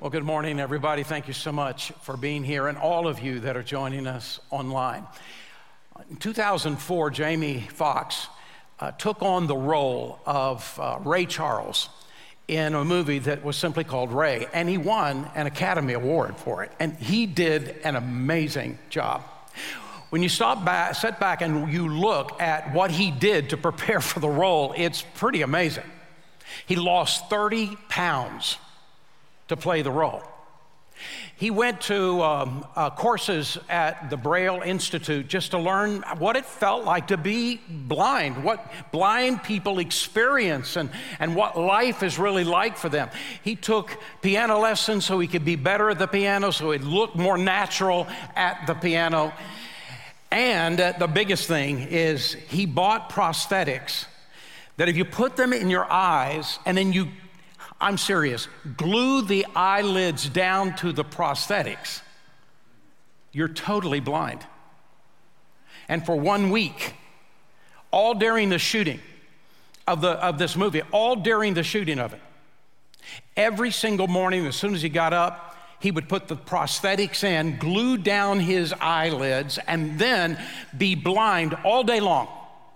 Well, good morning, everybody. Thank you so much for being here, and all of you that are joining us online. In 2004, Jamie Foxx took on the role of Ray Charles in a movie that was simply called Ray, and he won an Academy Award for it, and he did an amazing job. When you sit back and you look at what he did to prepare for the role, it's pretty amazing. He lost 30 pounds to play the role. He went to courses at the Braille Institute just to learn what it felt like to be blind, what blind people experience, and what life is really like for them. He took piano lessons so he could be better at the piano, so he'd look more natural at the piano. And the biggest thing is he bought prosthetics that if you put them in your eyes and then I'm serious, glue the eyelids down to the prosthetics, you're totally blind. And for 1 week, all during the shooting of this movie, all during the shooting of it, every single morning as soon as he got up, he would put the prosthetics in, glue down his eyelids, and then be blind all day long.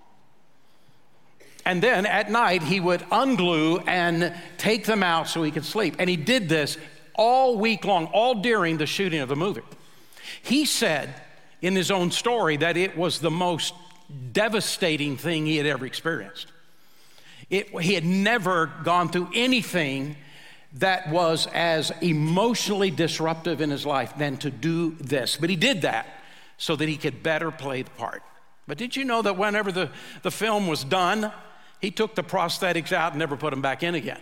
And then at night, he would unglue and take them out so he could sleep. And he did this all week long, all during the shooting of the movie. He said in his own story that it was the most devastating thing he had ever experienced. He had never gone through anything that was as emotionally disruptive in his life than to do this. But he did that so that he could better play the part. But did you know that whenever the film was done, he took the prosthetics out and never put them back in again?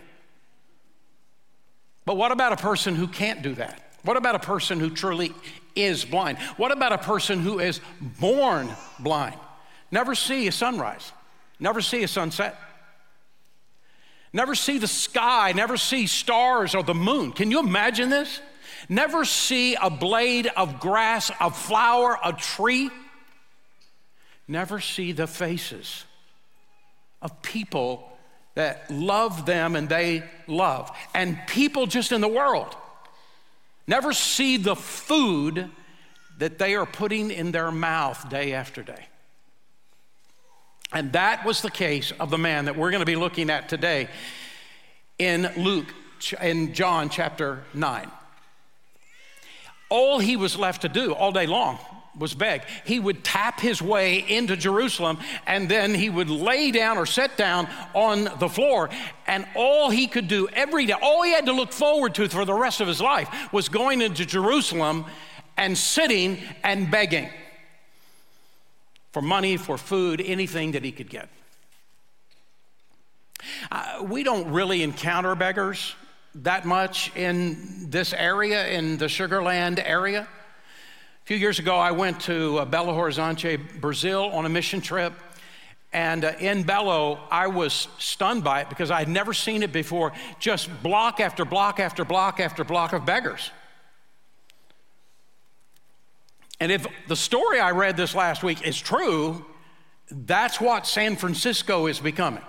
But what about a person who can't do that? What about a person who truly is blind? What about a person who is born blind? Never see a sunrise, never see a sunset, never see the sky, never see stars or the moon. Can you imagine this? Never see a blade of grass, a flower, a tree. Never see the faces of people that love them and they love. And people just in the world. Never see the food that they are putting in their mouth day after day. And that was the case of the man that we're going to be looking at today in John chapter 9. All he was left to do all day long was beg. He would tap his way into Jerusalem, and then he would lay down or sit down on the floor, and all he could do every day, all he had to look forward to for the rest of his life was going into Jerusalem and sitting and begging for money, for food, anything that he could get. We don't really encounter beggars that much in this area, in the Sugar Land area. A few years ago, I went to Belo Horizonte, Brazil on a mission trip. And in Belo, I was stunned by it because I had never seen it before. Just block after block after block after block of beggars. And if the story I read this last week is true, that's what San Francisco is becoming.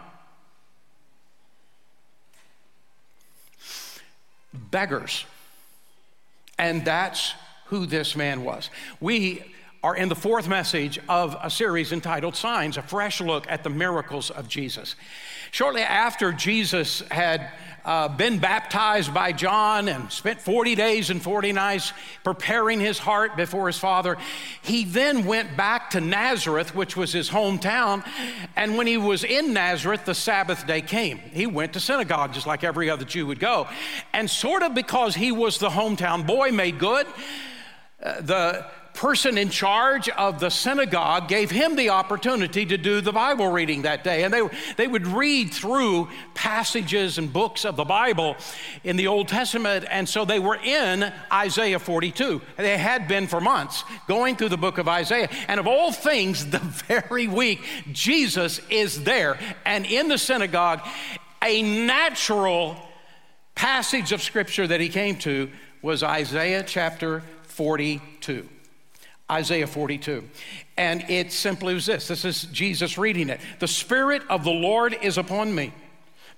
Beggars. And that's who this man was. We are in the fourth message of a series entitled Signs, a fresh look at the miracles of Jesus. Shortly after Jesus had been baptized by John and spent 40 days and 40 nights preparing his heart before his Father, he then went back to Nazareth, which was his hometown. And when he was in Nazareth, the Sabbath day came. He went to synagogue just like every other Jew would go. And sort of because he was the hometown boy made good, the person in charge of the synagogue gave him the opportunity to do the Bible reading that day. And they would read through passages and books of the Bible in the Old Testament. And so they were in Isaiah 42. They had been for months going through the book of Isaiah. And of all things, the very week Jesus is there. And in the synagogue, a natural passage of scripture that he came to was Isaiah chapter 42. Isaiah 42. And it simply was this. This is Jesus reading it. The Spirit of the Lord is upon me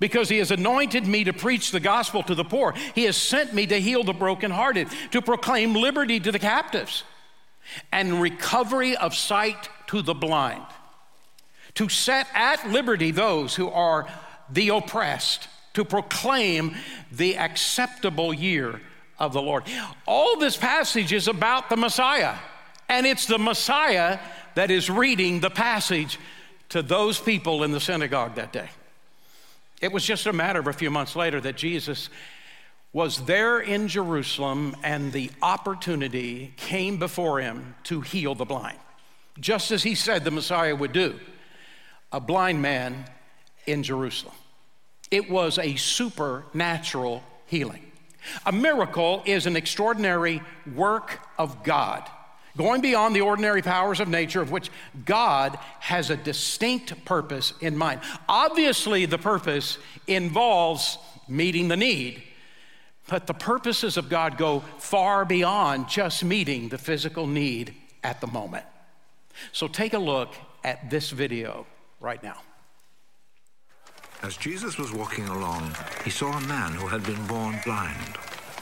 because he has anointed me to preach the gospel to the poor. He has sent me to heal the brokenhearted, to proclaim liberty to the captives, and recovery of sight to the blind, to set at liberty those who are the oppressed, to proclaim the acceptable year of the Lord. All this passage is about the Messiah, and it's the Messiah that is reading the passage to those people in the synagogue that day. It was just a matter of a few months later that Jesus was there in Jerusalem, and the opportunity came before him to heal the blind, just as he said the Messiah would do. A blind man in Jerusalem. It was a supernatural healing. A miracle is an extraordinary work of God, going beyond the ordinary powers of nature, of which God has a distinct purpose in mind. Obviously, the purpose involves meeting the need, but the purposes of God go far beyond just meeting the physical need at the moment. So take a look at this video right now. As Jesus was walking along, he saw a man who had been born blind.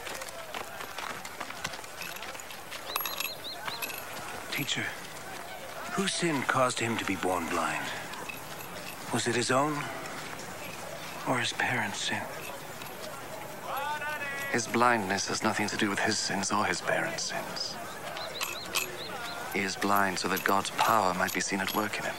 Teacher, whose sin caused him to be born blind? Was it his own or his parents' sin? His blindness has nothing to do with his sins or his parents' sins. He is blind so that God's power might be seen at work in him.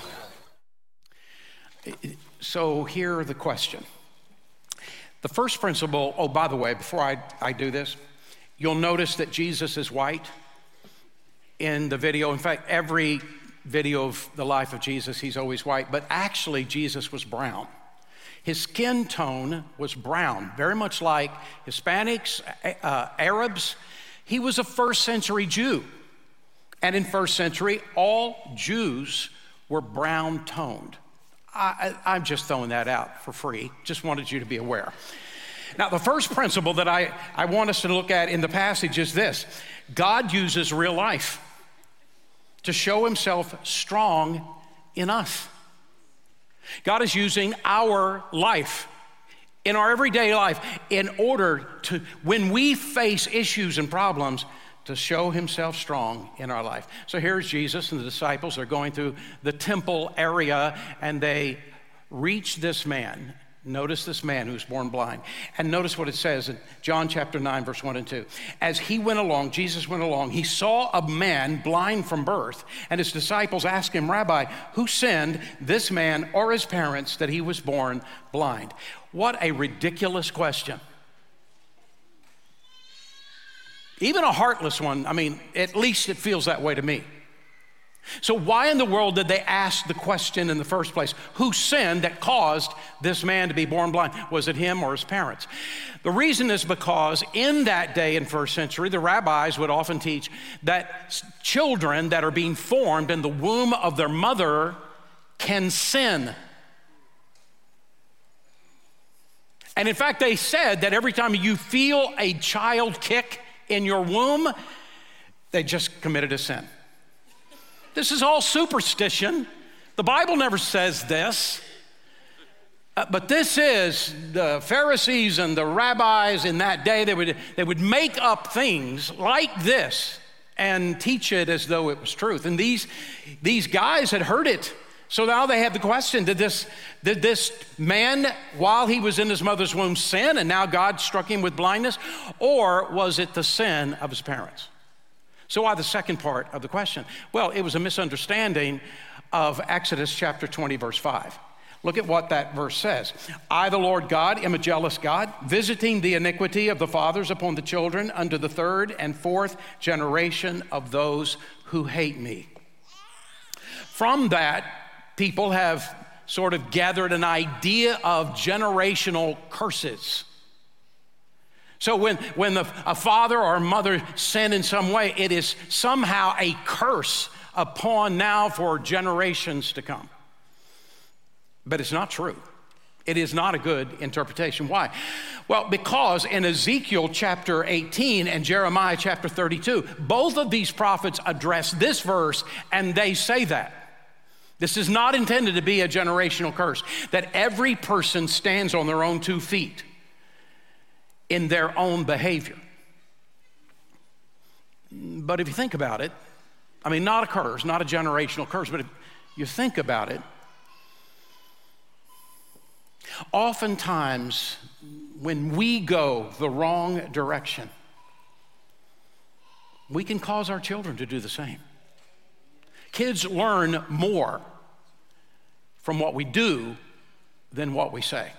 So here the question. The first principle, oh, by the way, before I do this, you'll notice that Jesus is white in the video. In fact, every video of the life of Jesus, he's always white, but actually Jesus was brown. His skin tone was brown, very much like Hispanics, Arabs. He was a first century Jew. And in first century, all Jews were brown toned. I'm just throwing that out for free. Just wanted you to be aware. Now, the first principle that I want us to look at in the passage is this. God uses real life to show himself strong in us. God is using our life, in our everyday life, in order to, when we face issues and problems, to show himself strong in our life. So here's Jesus and the disciples are going through the temple area, and they reach this man. Notice this man who's born blind. And notice what it says in John chapter 9, verse 1 and 2. As he went along, Jesus went along, he saw a man blind from birth, and his disciples asked him, Rabbi, who sinned, this man or his parents, that he was born blind? What a ridiculous question. Even a heartless one, I mean, at least it feels that way to me. So why in the world did they ask the question in the first place? Who sinned that caused this man to be born blind? Was it him or his parents? The reason is because in that day in first century, the rabbis would often teach that children that are being formed in the womb of their mother can sin. And in fact, they said that every time you feel a child kick in your womb, they just committed a sin. This is all superstition. The Bible never says this. But this is the Pharisees and the rabbis in that day. They would make up things like this and teach it as though it was truth. And these guys had heard it. So now they had the question, did this man, while he was in his mother's womb, sin and now God struck him with blindness? Or was it the sin of his parents? So why the second part of the question? Well, it was a misunderstanding of Exodus chapter 20, verse 5. Look at what that verse says. I, the Lord God, am a jealous God, visiting the iniquity of the fathers upon the children unto the third and fourth generation of those who hate me. From that, people have sort of gathered an idea of generational curses. So when a father or a mother sin in some way, it is somehow a curse upon now for generations to come. But it's not true. It is not a good interpretation. Why? Well, because in Ezekiel chapter 18 and Jeremiah chapter 32, both of these prophets address this verse and they say that. This is not intended to be a generational curse, that every person stands on their own 2 feet in their own behavior. But if you think about it, I mean, not a curse, not a generational curse, but if you think about it, oftentimes when we go the wrong direction, we can cause our children to do the same. Kids learn more from what we do than what we say.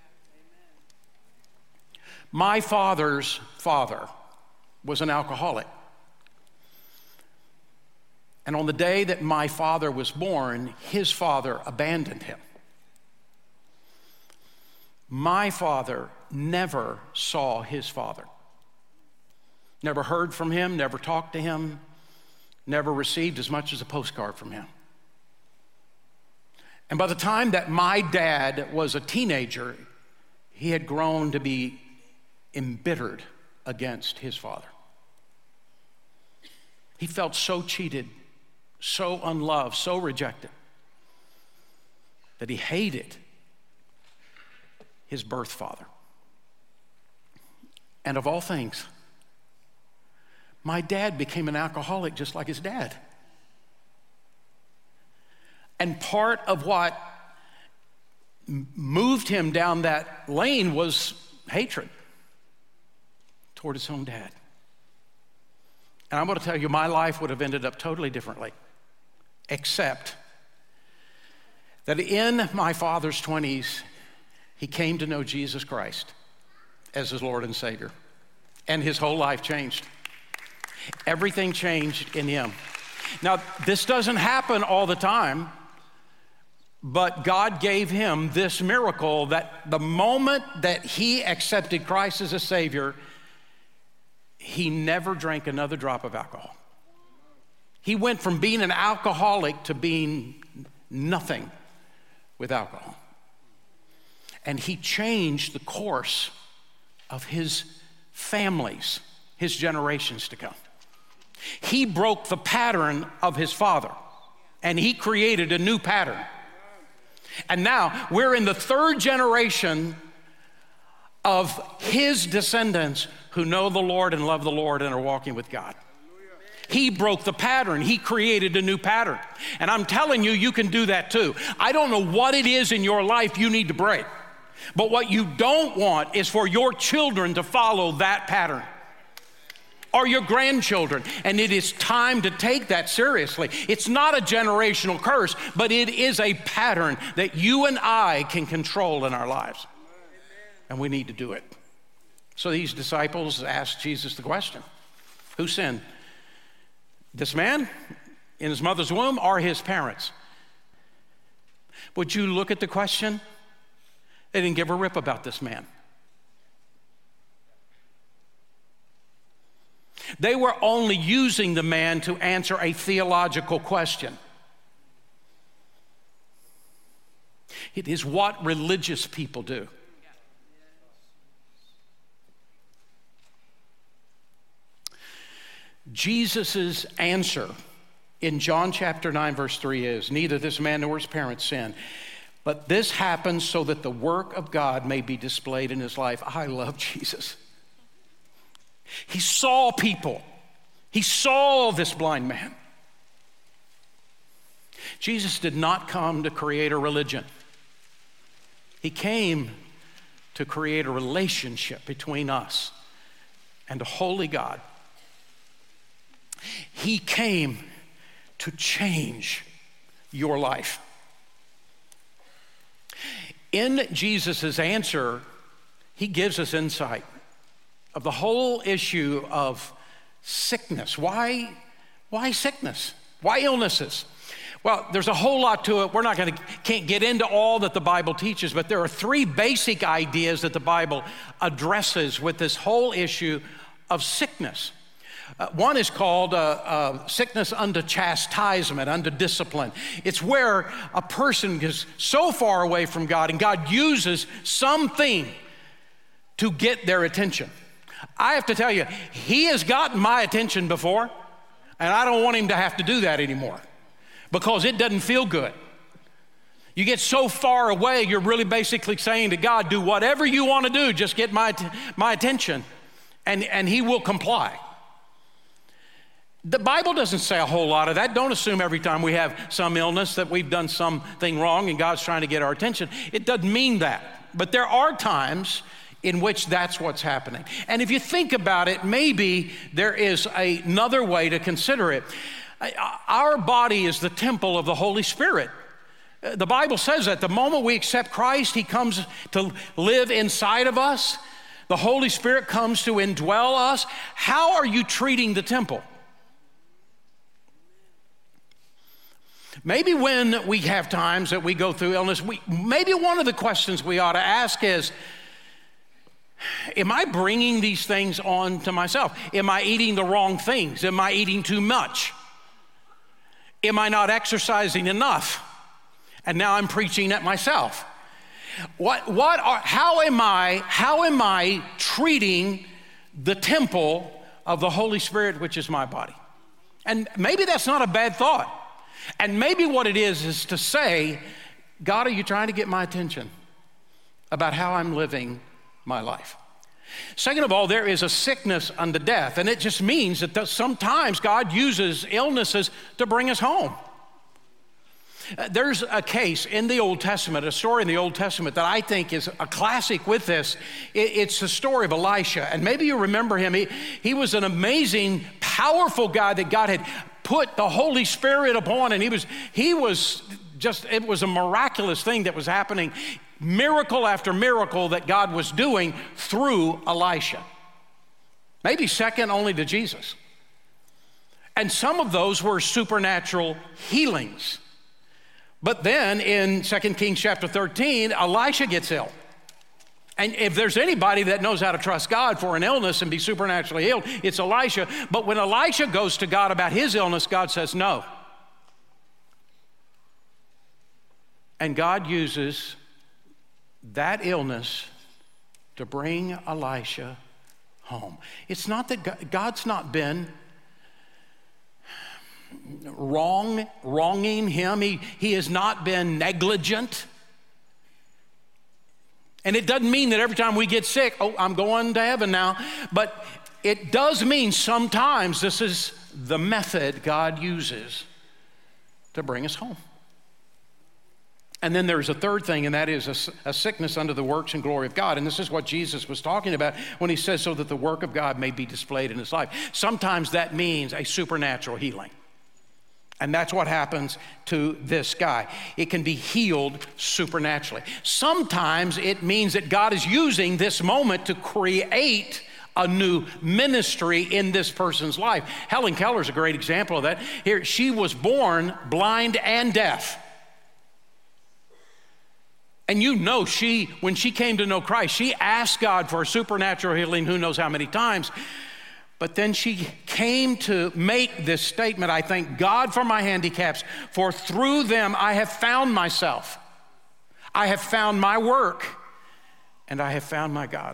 My father's father was an alcoholic. And on the day that my father was born, his father abandoned him. My father never saw his father. Never heard from him, never talked to him, never received as much as a postcard from him. And by the time that my dad was a teenager, he had grown to be embittered against his father. He felt so cheated, so unloved, so rejected, that he hated his birth father. And of all things, my dad became an alcoholic just like his dad. And part of what moved him down that lane was hatred toward his own dad. And I'm going to tell you, my life would have ended up totally differently, except that in my father's 20s, he came to know Jesus Christ as his Lord and Savior, and his whole life changed. Everything changed in him. Now, this doesn't happen all the time, but God gave him this miracle that the moment that he accepted Christ as a Savior, he never drank another drop of alcohol. He went from being an alcoholic to being nothing with alcohol. And he changed the course of his families, his generations to come. He broke the pattern of his father, and he created a new pattern. And now we're in the 3rd generation of his descendants who know the Lord and love the Lord and are walking with God. He broke the pattern. He created a new pattern. And I'm telling you, you can do that too. I don't know what it is in your life you need to break, but what you don't want is for your children to follow that pattern, or your grandchildren. And it is time to take that seriously. It's not a generational curse, but it is a pattern that you and I can control in our lives. And we need to do it. So these disciples asked Jesus the question, who sinned? This man in his mother's womb or his parents? Would you look at the question? They didn't give a rip about this man. They were only using the man to answer a theological question. It is what religious people do. Jesus' answer in John chapter 9, verse 3 is, neither this man nor his parents sinned, but this happens so that the work of God may be displayed in his life. I love Jesus. He saw people. He saw this blind man. Jesus did not come to create a religion. He came to create a relationship between us and a holy God. He came to change your life. In Jesus' answer, he gives us insight of the whole issue of sickness. Why sickness? Why illnesses? Well, there's a whole lot to it. Can't get into all that the Bible teaches, but there are 3 basic ideas that the Bible addresses with this whole issue of sickness. One is called sickness under chastisement, under discipline. It's where a person is so far away from God and God uses something to get their attention. I have to tell you, he has gotten my attention before, and I don't want him to have to do that anymore because it doesn't feel good. You get so far away, you're really basically saying to God, do whatever you want to do, just get my attention, and he will comply. The Bible doesn't say a whole lot of that. Don't assume every time we have some illness that we've done something wrong and God's trying to get our attention. It doesn't mean that. But there are times in which that's what's happening. And if you think about it, maybe there is another way to consider it. Our body is the temple of the Holy Spirit. The Bible says that the moment we accept Christ, he comes to live inside of us. The Holy Spirit comes to indwell us. How are you treating the temple? Maybe when we have times that we go through illness, maybe one of the questions we ought to ask is, am I bringing these things on to myself? Am I eating the wrong things? Am I eating too much? Am I not exercising enough? And now I'm preaching at myself. How am I treating the temple of the Holy Spirit, which is my body? And maybe that's not a bad thought. And maybe what it is to say, God, are you trying to get my attention about how I'm living my life? Second of all, there is a sickness unto death, and it just means that sometimes God uses illnesses to bring us home. There's a case in the Old Testament, a story in the Old Testament that I think is a classic with this. It's the story of Elisha, and maybe you remember him. He was an amazing, powerful guy that God had put the Holy Spirit upon, and he was just, it was a miraculous thing that was happening, miracle after miracle that God was doing through Elisha. Maybe second only to Jesus. And some of those were supernatural healings. But then in 2 Kings chapter 13, Elisha gets ill. And if there's anybody that knows how to trust God for an illness and be supernaturally healed, it's Elisha. But when Elisha goes to God about his illness, God says no. And God uses that illness to bring Elisha home. It's not that God's not been wronging him. He has not been negligent. And it doesn't mean that every time we get sick, I'm going to heaven now. But it does mean sometimes this is the method God uses to bring us home. And then there's a third thing, and that is a sickness under the works and glory of God. And this is what Jesus was talking about when he says so that the work of God may be displayed in his life. Sometimes that means a supernatural healing. And that's what happens to this guy. It can be healed supernaturally. Sometimes it means that God is using this moment to create a new ministry in this person's life. Helen Keller's a great example of that. Here, she was born blind and deaf. And you know, when she came to know Christ, she asked God for a supernatural healing who knows how many times. But then she came to make this statement, I thank God for my handicaps, for through them I have found myself. I have found my work, and I have found my God.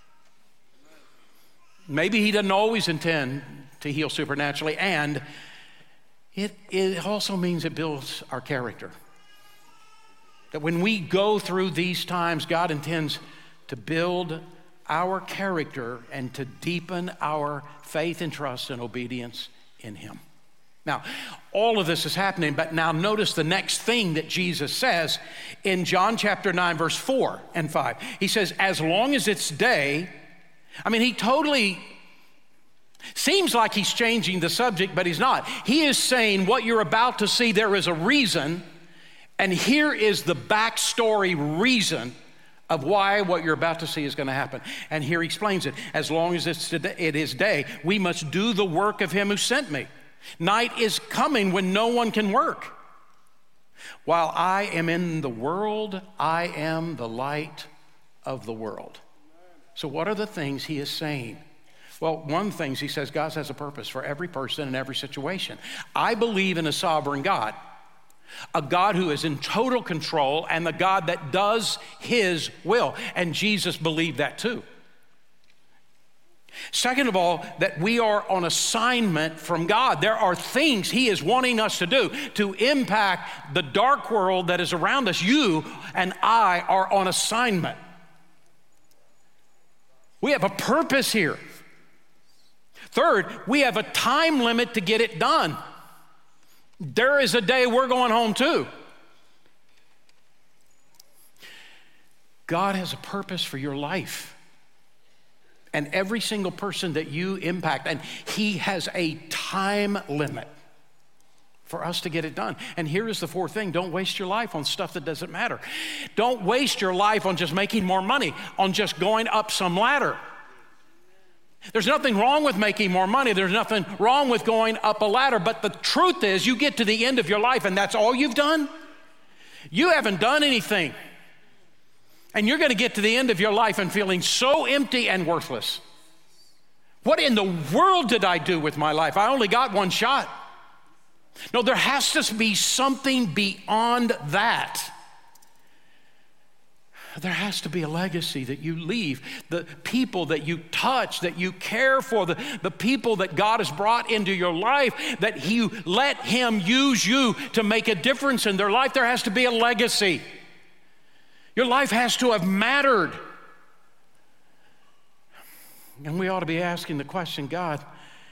Maybe he doesn't always intend to heal supernaturally, and it also means it builds our character. That when we go through these times, God intends to build our character and to deepen our faith and trust and obedience in him. Now, all of this is happening, but now notice the next thing that Jesus says in John chapter 9, verse 4 and 5. He says, as long as it's day, he totally seems like he's changing the subject, but he's not. He is saying what you're about to see, there is a reason, and here is the backstory reason of why what you're about to see is going to happen. And here he explains it. As long as it is day, we must do the work of him who sent me. Night is coming when no one can work. While I am in the world, I am the light of the world. So what are the things he is saying? Well, one of the things he says, God has a purpose for every person in every situation. I believe in a sovereign God. A God who is in total control and the God that does his will. And Jesus believed that too. Second of all, that we are on assignment from God. There are things He is wanting us to do to impact the dark world that is around us. You and I are on assignment. We have a purpose here. Third, we have a time limit to get it done. There is a day we're going home too. God has a purpose for your life and every single person that you impact, and He has a time limit for us to get it done. And here is the fourth thing: don't waste your life on stuff that doesn't matter. Don't waste your life on just making more money, on just going up some ladder. There's nothing wrong with making more money. There's nothing wrong with going up a ladder. But the truth is, you get to the end of your life and that's all you've done. You haven't done anything. And you're going to get to the end of your life and feeling so empty and worthless. What in the world did I do with my life? I only got one shot. No, there has to be something beyond that. There has to be a legacy that you leave, the people that you touch, that you care for, the people that God has brought into your life, that you let Him use you to make a difference in their life. There has to be a legacy. Your life has to have mattered. And we ought to be asking the question, God,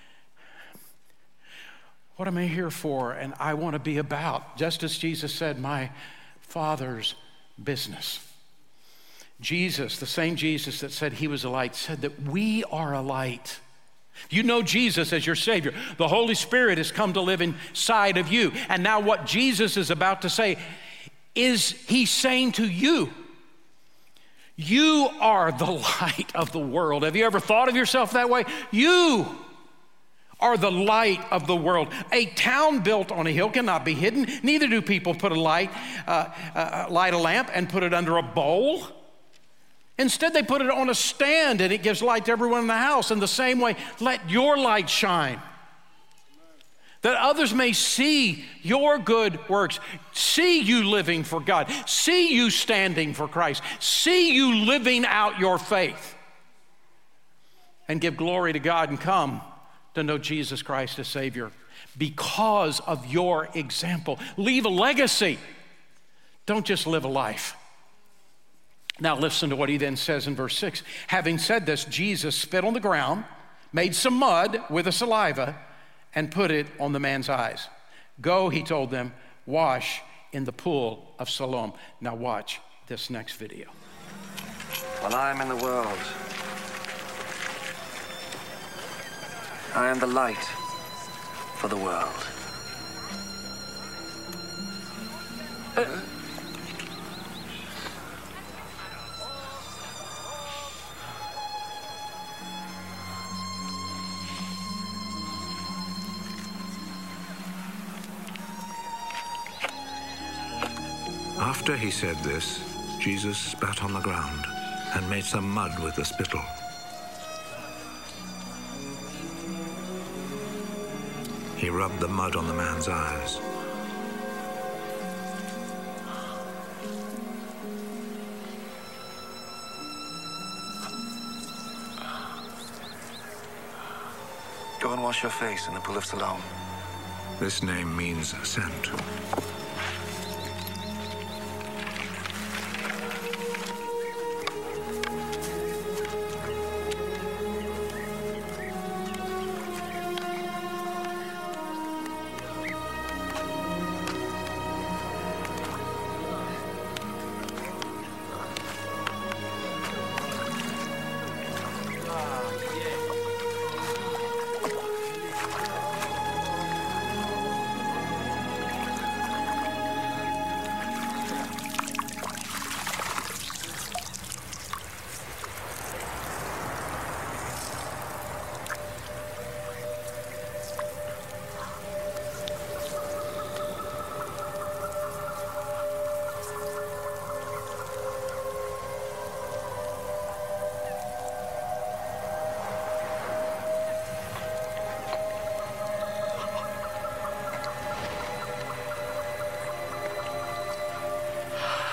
what am I here for? And I want to be about, just as Jesus said, my Father's business. Jesus, the same Jesus that said He was a light, said that we are a light. You know Jesus as your Savior. The Holy Spirit has come to live inside of you. And now what Jesus is about to say is He's saying to you, you are the light of the world. Have you ever thought of yourself that way? You are the light of the world. A town built on a hill cannot be hidden. Neither do people put light a lamp and put it under a bowl. Instead, they put it on a stand and it gives light to everyone in the house. In the same way, let your light shine, that others may see your good works, see you living for God, see you standing for Christ, see you living out your faith, and give glory to God and come to know Jesus Christ as Savior because of your example. Leave a legacy. Don't just live a life. Now listen to what He then says in verse 6. Having said this, Jesus spit on the ground, made some mud with the saliva, and put it on the man's eyes. Go, He told them, wash in the pool of Siloam. Now watch this next video. While I am in the world, I am the light for the world. After He said this, Jesus spat on the ground and made some mud with the spittle. He rubbed the mud on the man's eyes. Go and wash your face in the pool of Siloam. This name means sent.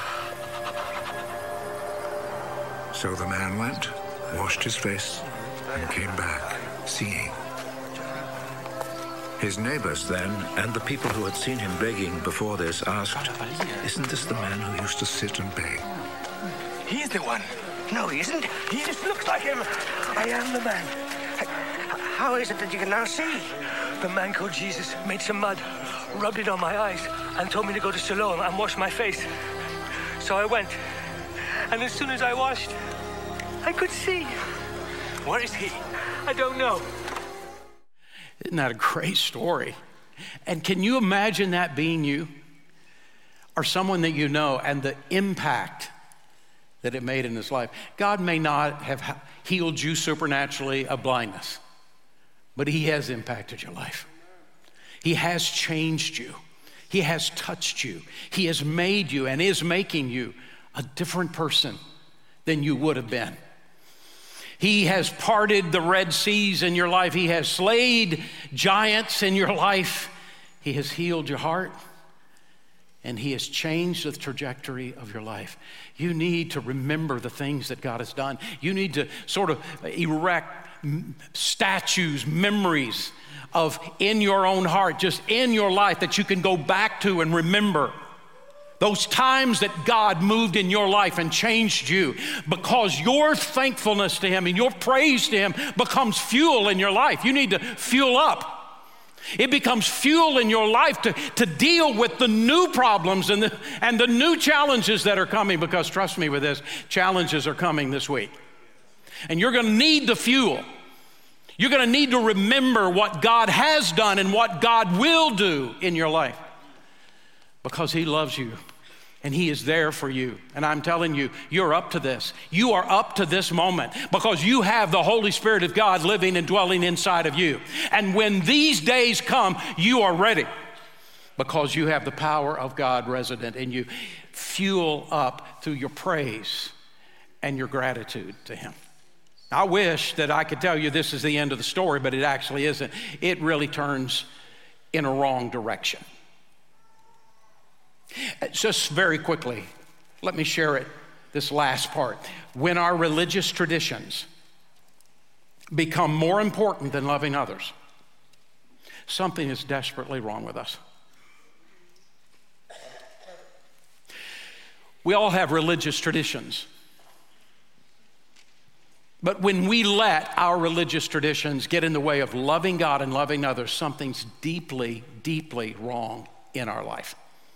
So the man went, washed his face, and came back, seeing. His neighbors then, and the people who had seen him begging before this, asked, "Isn't this the man who used to sit and beg?" He's the one. No, he isn't. He just looks like him. I am the man. How is it that you can now see? The man called Jesus made some mud, rubbed it on my eyes, and told me to go to Siloam and wash my face. So I went. And as soon as I washed, I could see. Where is he? I don't know. Isn't that a great story? And can you imagine that being you? Or someone that you know, and the impact that it made in his life? God may not have healed you supernaturally of blindness, but he has impacted your life. He has changed you. He has touched you. He has made you and is making you a different person than you would have been. He has parted the Red Seas in your life. He has slayed giants in your life. He has healed your heart, and he has changed the trajectory of your life. You need to remember the things that God has done. You need to sort of erect statues, memories of in your own heart, just in your life, that you can go back to and remember those times that God moved in your life and changed you, because your thankfulness to him and your praise to him becomes fuel in your life. You need to fuel up. It becomes fuel in your life to deal with the new problems and the new challenges that are coming, because trust me with this, challenges are coming this week. And you're gonna need the fuel. You're gonna need to remember what God has done and what God will do in your life, because he loves you and he is there for you. And I'm telling you, you're up to this. You are up to this moment because you have the Holy Spirit of God living and dwelling inside of you. And when these days come, you are ready because you have the power of God resident in you. Fuel up through your praise and your gratitude to him. I wish that I could tell you this is the end of the story, but it actually isn't. It really turns in a wrong direction. Just very quickly, let me share it, this last part. When our religious traditions become more important than loving others, something is desperately wrong with us. We all have religious traditions. But when we let our religious traditions get in the way of loving God and loving others, something's deeply, deeply wrong in our life.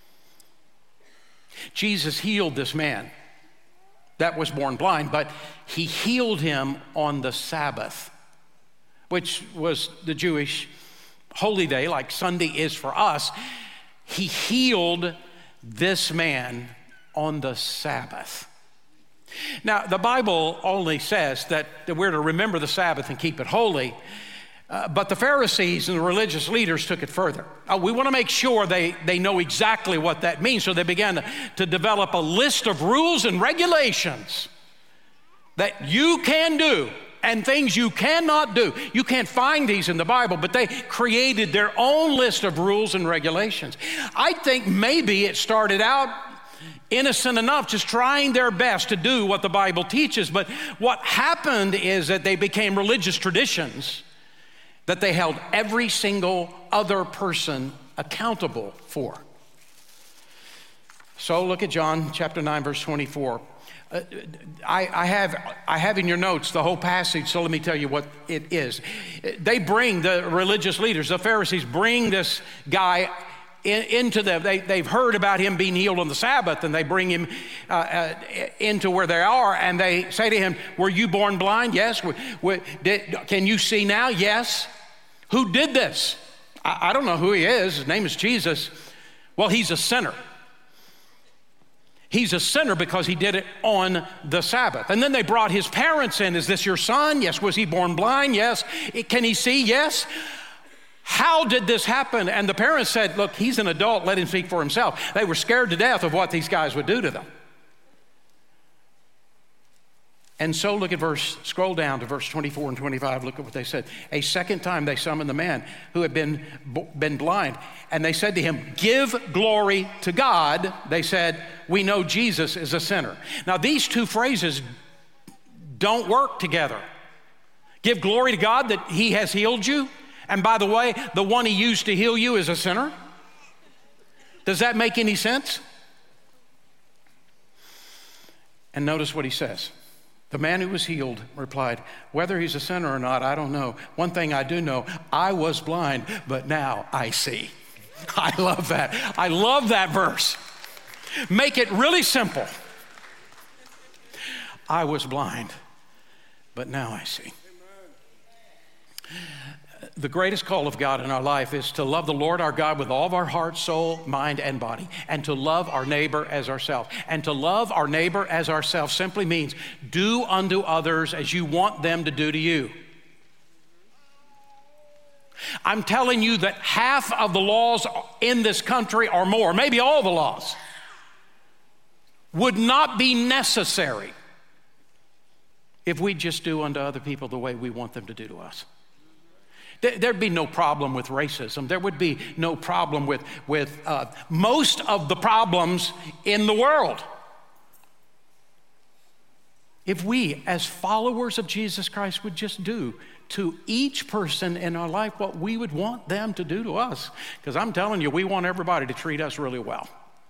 Jesus healed this man that was born blind, but he healed him on the Sabbath, which was the Jewish holy day, like Sunday is for us. He healed this man on the Sabbath. Now, the Bible only says that we're to remember the Sabbath and keep it holy, but the Pharisees and the religious leaders took it further. We want to make sure they know exactly what that means, so they began to develop a list of rules and regulations that you can do and things you cannot do. You can't find these in the Bible, but they created their own list of rules and regulations. I think maybe it started out innocent enough, just trying their best to do what the Bible teaches. But what happened is that they became religious traditions that they held every single other person accountable for. So look at John chapter 9, verse 24. I have in your notes the whole passage, so let me tell you what it is. They bring, the religious leaders, the Pharisees, bring this guy into them. They've heard about him being healed on the Sabbath, and they bring him into where they are, and they say to him, were you born blind? Yes. Can you see now? Yes. Who did this? I don't know who he is. His name is Jesus. Well, he's a sinner. He's a sinner because he did it on the Sabbath. And then they brought his parents in. Is this your son? Yes. Was he born blind? Yes. Can he see? Yes. How did this happen? And the parents said, look, he's an adult, let him speak for himself. They were scared to death of what these guys would do to them. And so look at scroll down to verse 24 and 25. Look at what they said. A second time they summoned the man who had been blind. And they said to him, give glory to God. They said, we know Jesus is a sinner. Now these two phrases don't work together. Give glory to God that he has healed you. And by the way, the one he used to heal you is a sinner. Does that make any sense? And notice what he says. The man who was healed replied, whether he's a sinner or not, I don't know. One thing I do know, I was blind, but now I see. I love that. I love that verse. Make it really simple. I was blind, but now I see. The greatest call of God in our life is to love the Lord our God with all of our heart, soul, mind, and body, and to love our neighbor as ourselves. And to love our neighbor as ourselves simply means do unto others as you want them to do to you. I'm telling you that half of the laws in this country or more, maybe all the laws, would not be necessary if we just do unto other people the way we want them to do to us. There'd be no problem with racism. There would be no problem with most of the problems in the world. If we, as followers of Jesus Christ, would just do to each person in our life what we would want them to do to us. Because I'm telling you, we want everybody to treat us really well.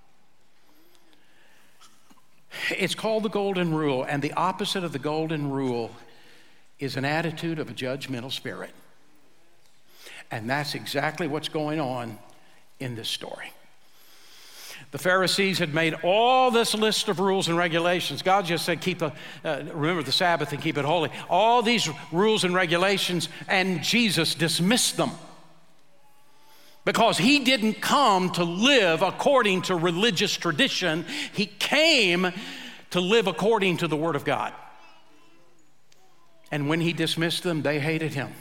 It's called the Golden Rule, and the opposite of the Golden Rule is an attitude of a judgmental spirit. And that's exactly what's going on in this story. The Pharisees had made all this list of rules and regulations. God just said, remember the Sabbath and keep it holy. All these rules and regulations, and Jesus dismissed them. Because he didn't come to live according to religious tradition. He came to live according to the Word of God. And when he dismissed them, they hated him.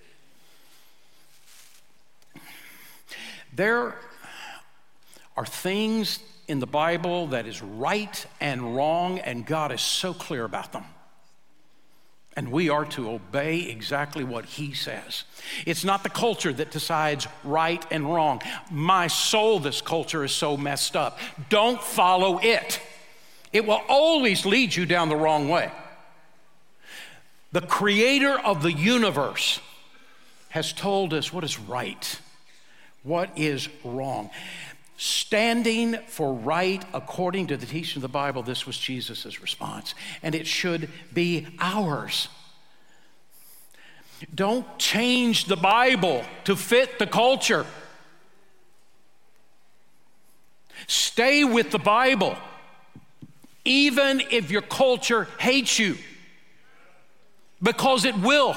There are things in the Bible that is right and wrong, and God is so clear about them. And we are to obey exactly what he says. It's not the culture that decides right and wrong. My soul, this culture is so messed up. Don't follow it. It will always lead you down the wrong way. The creator of the universe has told us what is right, what is wrong. Standing for right according to the teaching of the Bible, this was Jesus' response, and it should be ours. Don't change the Bible to fit the culture. Stay with the Bible, even if your culture hates you, because it will.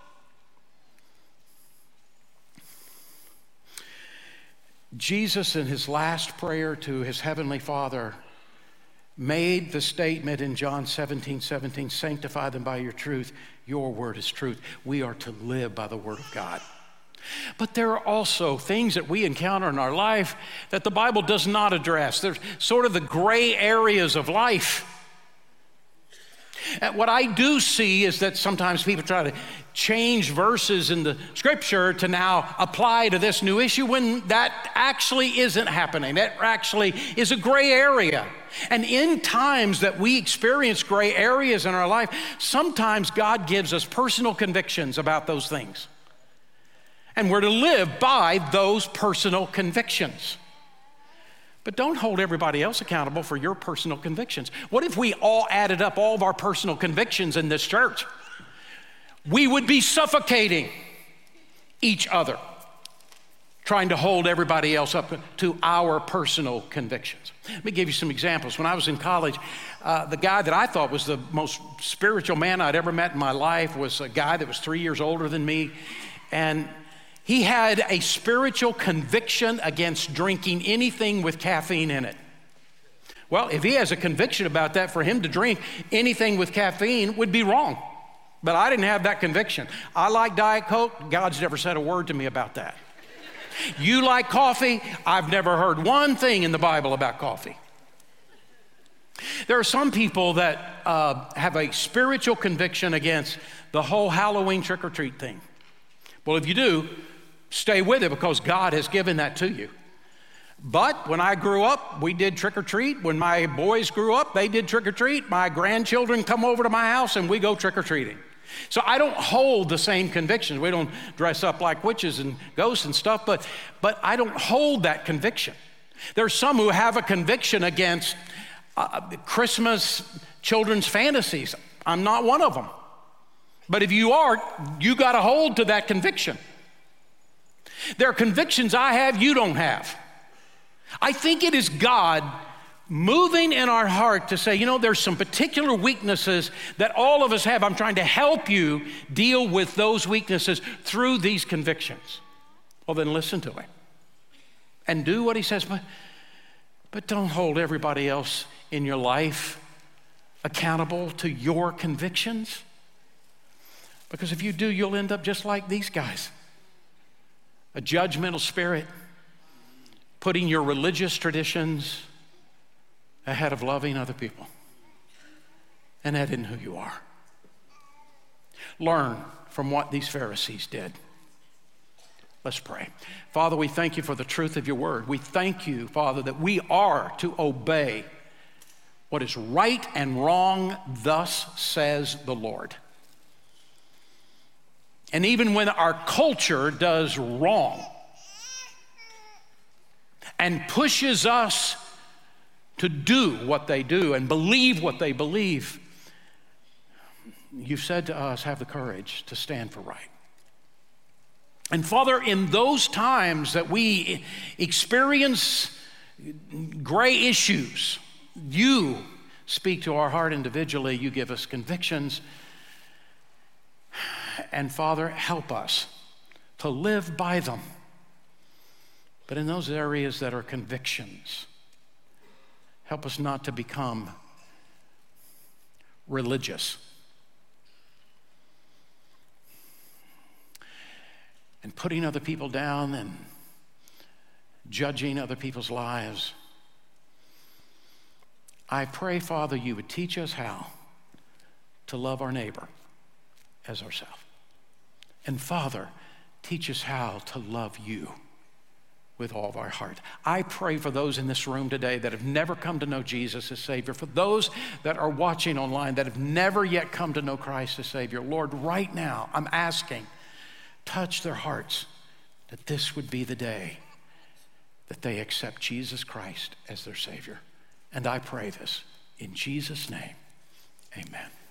Jesus, in his last prayer to his heavenly Father, made the statement in John 17:17, sanctify them by your truth. Your word is truth. We are to live by the word of God. But there are also things that we encounter in our life that the Bible does not address. There's sort of the gray areas of life. And what I do see is that sometimes people try to change verses in the scripture to now apply to this new issue when that actually isn't happening. That actually is a gray area. And in times that we experience gray areas in our life, sometimes God gives us personal convictions about those things. And we're to live by those personal convictions. But don't hold everybody else accountable for your personal convictions. What if we all added up all of our personal convictions in this church? We would be suffocating each other, trying to hold everybody else up to our personal convictions. Let me give you some examples. When I was in college, the guy that I thought was the most spiritual man I'd ever met in my life was a guy that was 3 years older than me. And he had a spiritual conviction against drinking anything with caffeine in it. Well, if he has a conviction about that, for him to drink anything with caffeine would be wrong. But I didn't have that conviction. I like Diet Coke. God's never said a word to me about that. You like coffee? I've never heard one thing in the Bible about coffee. There are some people that have a spiritual conviction against the whole Halloween trick-or-treat thing. Well, if you do, stay with it because God has given that to you. But when I grew up, we did trick-or-treat. When my boys grew up, they did trick-or-treat. My grandchildren come over to my house and we go trick-or-treating. So I don't hold the same convictions. We don't dress up like witches and ghosts and stuff, but I don't hold that conviction. There's some who have a conviction against Christmas children's fantasies. I'm not one of them. But if you are, you got to hold to that conviction. There are convictions I have you don't have. I think it is God moving in our heart to say, you know, there's some particular weaknesses that all of us have. I'm trying to help you deal with those weaknesses through these convictions. Well, then listen to him and do what he says, but don't hold everybody else in your life accountable to your convictions. Because if you do, you'll end up just like these guys. A judgmental spirit, putting your religious traditions ahead of loving other people. And that isn't who you are. Learn from what these Pharisees did. Let's pray. Father, we thank you for the truth of your word. We thank you, Father, that we are to obey what is right and wrong, thus says the Lord. And even when our culture does wrong and pushes us to do what they do and believe what they believe, you've said to us, have the courage to stand for right. And Father, in those times that we experience gray issues, you speak to our heart individually, you give us convictions. And Father, help us to live by them. But in those areas that are convictions, help us not to become religious and putting other people down and judging other people's lives. I pray, Father, you would teach us how to love our neighbor as ourselves. And Father, teach us how to love you with all of our heart. I pray for those in this room today that have never come to know Jesus as Savior, for those that are watching online that have never yet come to know Christ as Savior. Lord, right now, I'm asking, touch their hearts that this would be the day that they accept Jesus Christ as their Savior. And I pray this in Jesus' name, amen.